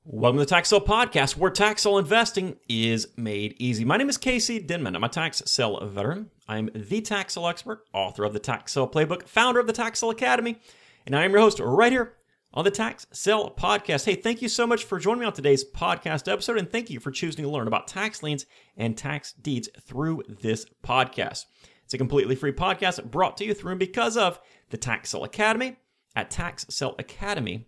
Welcome to the Tax Sale Podcast, where tax sale investing is made easy. My name is Casey Denman. I'm a tax sale veteran. I'm the tax sale expert, author of the Tax Sale Playbook, founder of the Tax Sale Academy, and I am your host right here on the Tax Sale Podcast. Hey, thank you so much for joining me on today's podcast episode, and thank you for choosing to learn about tax liens and tax deeds through this podcast. It's a completely free podcast brought to you through and because of the Tax Sale Academy at TaxSaleAcademy.com.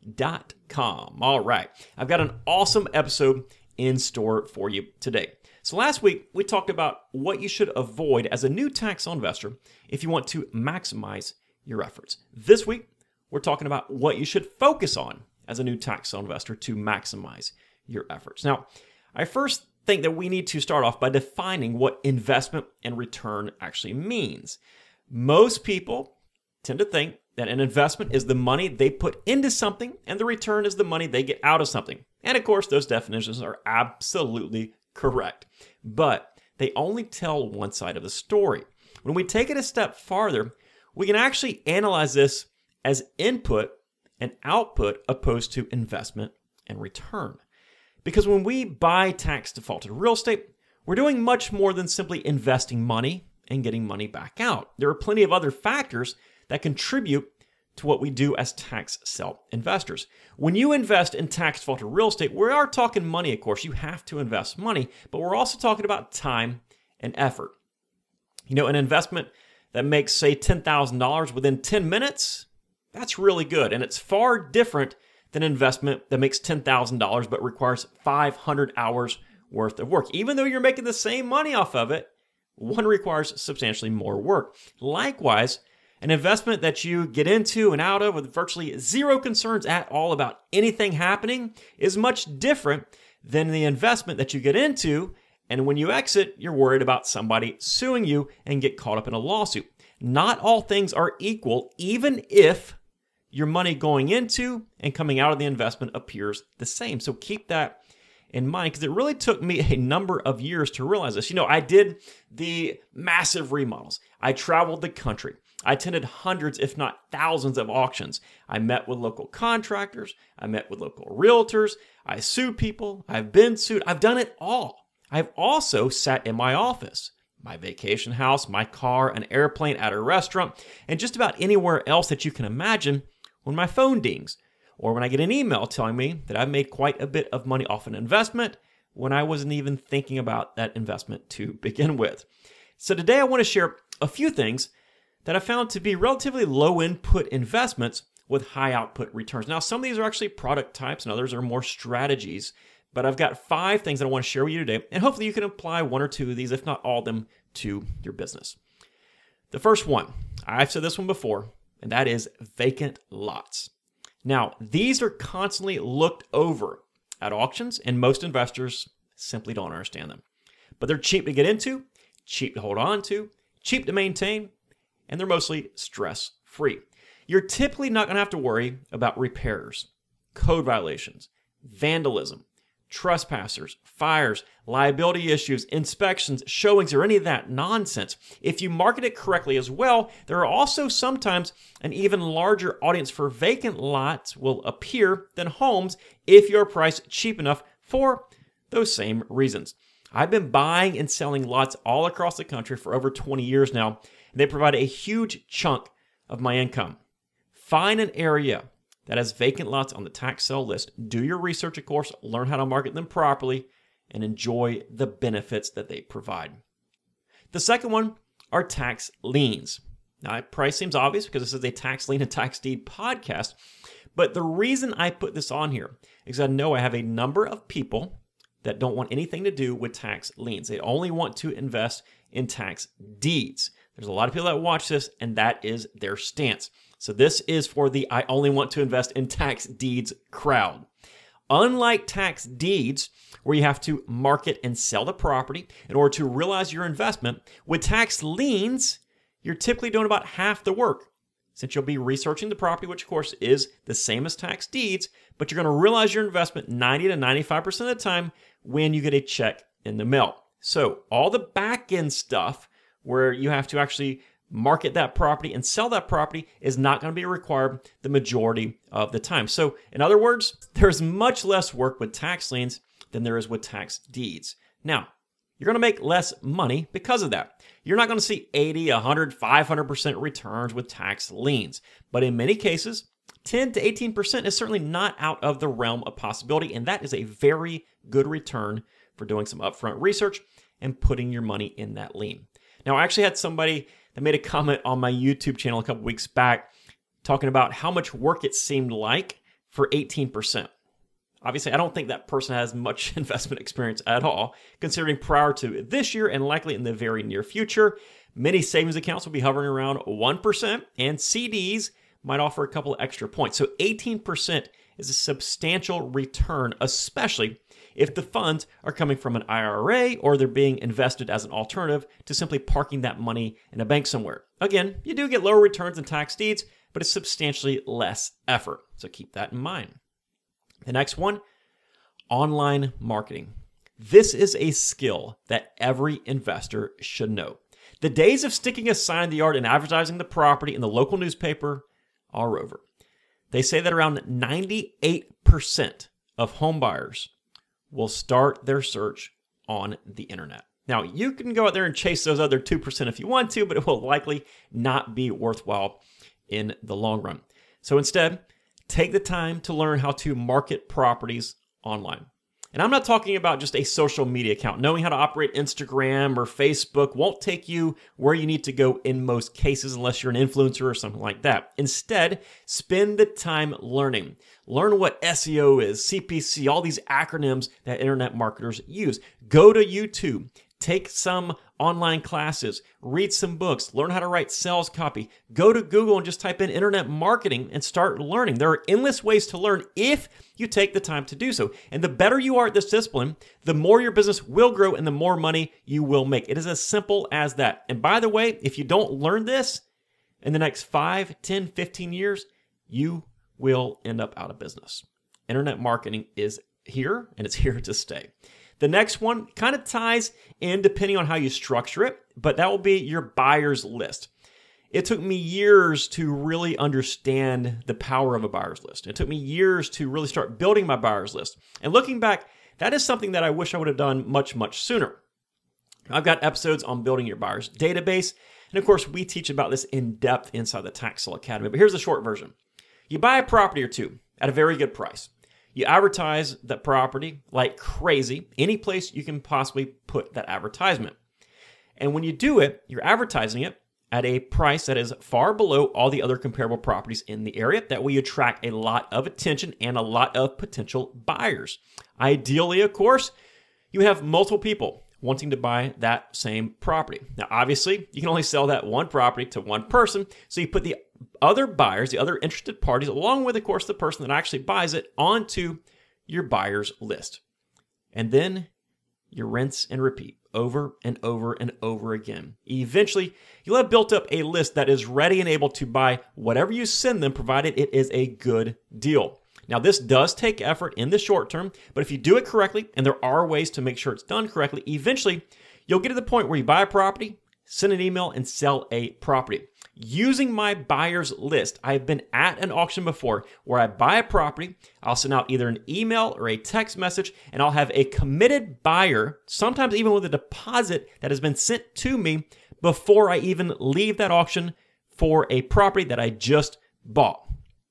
All right, I've got an awesome episode in store for you today. So last week, we talked about what you should avoid as a new tax sale investor if you want to maximize your efforts. This week, we're talking about what you should focus on as a new tax sale investor to maximize your efforts. Now, I first think that we need to start off by defining what investment and return actually means. Most people tend to think that an investment is the money they put into something and the return is the money they get out of something. And of course, those definitions are absolutely correct, but they only tell one side of the story. When we take it a step farther, we can actually analyze this as input and output opposed to investment and return. Because when we buy tax defaulted real estate, we're doing much more than simply investing money and getting money back out. There are plenty of other factors that contribute to what we do as tax sale investors. When you invest in tax defaulted real estate, we are talking money, of course. You have to invest money, but we're also talking about time and effort. You know, an investment that makes, say, $10,000 within 10 minutes, that's really good. And it's far different than an investment that makes $10,000 but requires 500 hours worth of work. Even though you're making the same money off of it, one requires substantially more work. Likewise, an investment that you get into and out of with virtually zero concerns at all about anything happening is much different than the investment that you get into, and when you exit, you're worried about somebody suing you and get caught up in a lawsuit. Not all things are equal, even if your money going into and coming out of the investment appears the same. So keep that in mind, because it really took me a number of years to realize this. You know, I did the massive remodels. I traveled the country. I attended hundreds, if not thousands, of auctions. I met with local contractors. I met with local realtors. I sued people. I've been sued. I've done it all. I've also sat in my office, my vacation house, my car, an airplane, at a restaurant, and just about anywhere else that you can imagine when my phone dings, or when I get an email telling me that I've made quite a bit of money off an investment when I wasn't even thinking about that investment to begin with. So today I want to share a few things that I found to be relatively low input investments with high output returns. Now, some of these are actually product types and others are more strategies, but I've got 5 things that I want to share with you today, and hopefully you can apply 1 or 2 of these, if not all of them, to your business. The first one, I've said this one before, and that is vacant lots. Now, these are constantly looked over at auctions, and most investors simply don't understand them. But they're cheap to get into, cheap to hold on to, cheap to maintain, and they're mostly stress-free. You're typically not going to have to worry about repairs, code violations, vandalism, trespassers, fires, liability issues, inspections, showings, or any of that nonsense. If you market it correctly as well, there are also sometimes an even larger audience for vacant lots will appear than homes if you're priced cheap enough for those same reasons. I've been buying and selling lots all across the country for over 20 years now. They provide a huge chunk of my income. Find an area that has vacant lots on the tax sale list. Do your research, of course, learn how to market them properly, and enjoy the benefits that they provide. The second one are tax liens. Now, that price seems obvious because this is a tax lien and tax deed podcast, but the reason I put this on here is I know I have a number of people that don't want anything to do with tax liens. They only want to invest in tax deeds. There's a lot of people that watch this, and that is their stance. So this is for the I only want to invest in tax deeds crowd. Unlike tax deeds, where you have to market and sell the property in order to realize your investment, with tax liens, you're typically doing about half the work, since you'll be researching the property, which of course is the same as tax deeds, but you're going to realize your investment 90 to 95% of the time when you get a check in the mail. So all the back end stuff where you have to actually market that property and sell that property is not going to be required the majority of the time. So in other words, there's much less work with tax liens than there is with tax deeds. Now, you're going to make less money because of that. You're not going to see 80, 100, 500% returns with tax liens. But in many cases, 10 to 18% is certainly not out of the realm of possibility, and that is a very good return for doing some upfront research and putting your money in that lien. Now, I actually had somebody that made a comment on my YouTube channel a couple weeks back talking about how much work it seemed like for 18%. Obviously, I don't think that person has much investment experience at all, considering prior to this year and likely in the very near future, many savings accounts will be hovering around 1%, and CDs might offer a couple of extra points. So 18% is a substantial return, especially if the funds are coming from an IRA or they're being invested as an alternative to simply parking that money in a bank somewhere. Again, you do get lower returns than tax deeds, but it's substantially less effort. So keep that in mind. The next one, online marketing. This is a skill that every investor should know. The days of sticking a sign in the yard and advertising the property in the local newspaper are over. They say that around 98% of home buyers will start their search on the internet. Now, you can go out there and chase those other 2% if you want to, but it will likely not be worthwhile in the long run. So instead, take the time to learn how to market properties online. And I'm not talking about just a social media account. Knowing how to operate Instagram or Facebook won't take you where you need to go in most cases unless you're an influencer or something like that. Instead, spend the time learning. Learn what SEO is, CPC, all these acronyms that internet marketers use. Go to YouTube. Take some online classes, read some books, learn how to write sales copy. Go to Google and just type in internet marketing and start learning. There are endless ways to learn if you take the time to do so. And the better you are at this discipline, the more your business will grow and the more money you will make. It is as simple as that. And by the way, if you don't learn this in the next 5, 10, 15 years, you will end up out of business. Internet marketing is here and it's here to stay. The next one kind of ties in depending on how you structure it, but that will be your buyer's list. It took me years to really understand the power of a buyer's list. It took me years to really start building my buyer's list. And looking back, that is something that I wish I would have done much, much sooner. I've got episodes on building your buyer's database. And of course, we teach about this in depth inside the Tax Sale Academy. But here's the short version. You buy a property or two at a very good price. You advertise that property like crazy, any place you can possibly put that advertisement. And when you do it, you're advertising it at a price that is far below all the other comparable properties in the area. That way you attract a lot of attention and a lot of potential buyers. Ideally, of course, you have multiple people wanting to buy that same property. Now, obviously, you can only sell that one property to one person, so you put the other buyers, the other interested parties, along with, of course, the person that actually buys it, onto your buyer's list. And then you rinse and repeat over and over and over again. Eventually, you'll have built up a list that is ready and able to buy whatever you send them, provided it is a good deal. Now, this does take effort in the short term, but if you do it correctly, and there are ways to make sure it's done correctly, eventually, you'll get to the point where you buy a property, send an email, and sell a property. Using my buyer's list, I've been at an auction before where I buy a property, I'll send out either an email or a text message, and I'll have a committed buyer, sometimes even with a deposit that has been sent to me before I even leave that auction for a property that I just bought.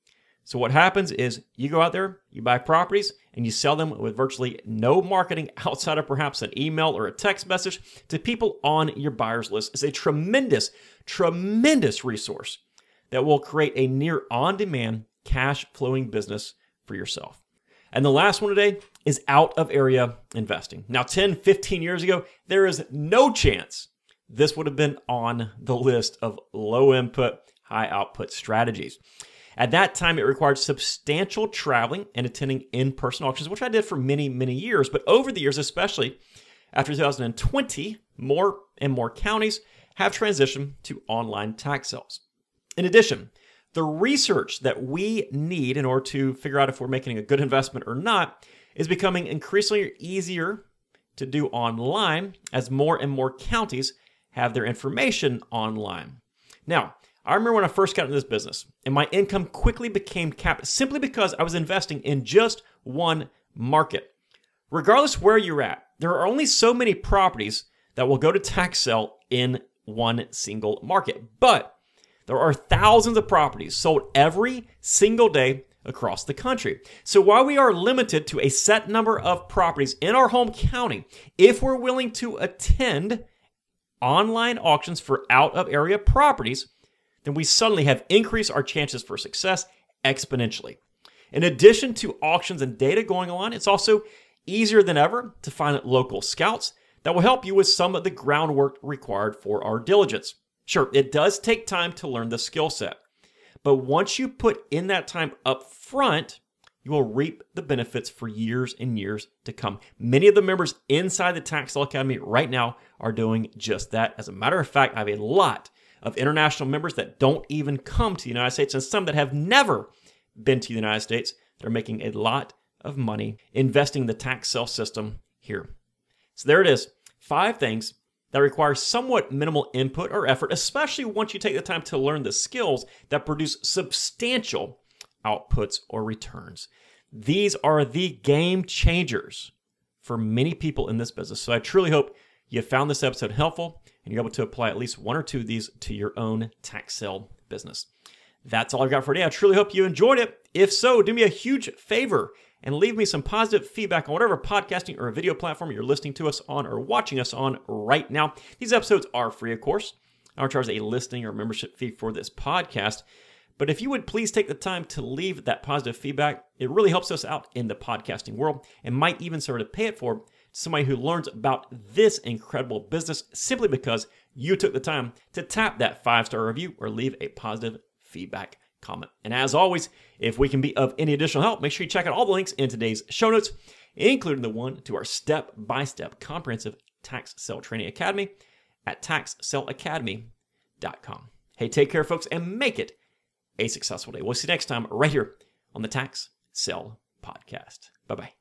So what happens is you go out there, you buy properties, and you sell them with virtually no marketing outside of perhaps an email or a text message to people on your buyer's list. It's a tremendous, tremendous resource that will create a near on-demand cash flowing business for yourself. And the last one today is out of area investing. Now, 10, 15 years ago, there is no chance this would have been on the list of low input, high output strategies. At that time, it required substantial traveling and attending in-person auctions, which I did for many, many years. But over the years, especially after 2020, more and more counties have transitioned to online tax sales. In addition, the research that we need in order to figure out if we're making a good investment or not is becoming increasingly easier to do online as more and more counties have their information online. Now, I remember when I first got into this business, and my income quickly became capped simply because I was investing in just one market. Regardless where you're at, there are only so many properties that will go to tax sale in one single market. But there are thousands of properties sold every single day across the country. So while we are limited to a set number of properties in our home county, if we're willing to attend online auctions for out-of-area properties, then we suddenly have increased our chances for success exponentially. In addition to auctions and data going on, it's also easier than ever to find local scouts that will help you with some of the groundwork required for our diligence. Sure, it does take time to learn the skill set, but once you put in that time up front, you will reap the benefits for years and years to come. Many of the members inside the Tax Sale Academy right now are doing just that. As a matter of fact, I have a lot of international members that don't even come to the United States, and some that have never been to the United States that are making a lot of money investing in the tax sale system here. So there it is, 5 things that require somewhat minimal input or effort, especially once you take the time to learn the skills that produce substantial outputs or returns. These are the game changers for many people in this business. So I truly hope you found this episode helpful and you're able to apply at least 1 or 2 of these to your own tax sale business. That's all I've got for today. I truly hope you enjoyed it. If so, do me a huge favor and leave me some positive feedback on whatever podcasting or video platform you're listening to us on or watching us on right now. These episodes are free, of course. I don't charge a listening or membership fee for this podcast. But if you would please take the time to leave that positive feedback, it really helps us out in the podcasting world and might even serve to pay it forward to somebody who learns about this incredible business simply because you took the time to tap that 5-star review or leave a positive feedback comment. And as always, if we can be of any additional help, make sure you check out all the links in today's show notes, including the one to our step-by-step comprehensive tax sale training academy at taxsaleacademy.com. Hey, take care, folks, and make it a successful day. We'll see you next time right here on the Tax Sale Podcast. Bye-bye.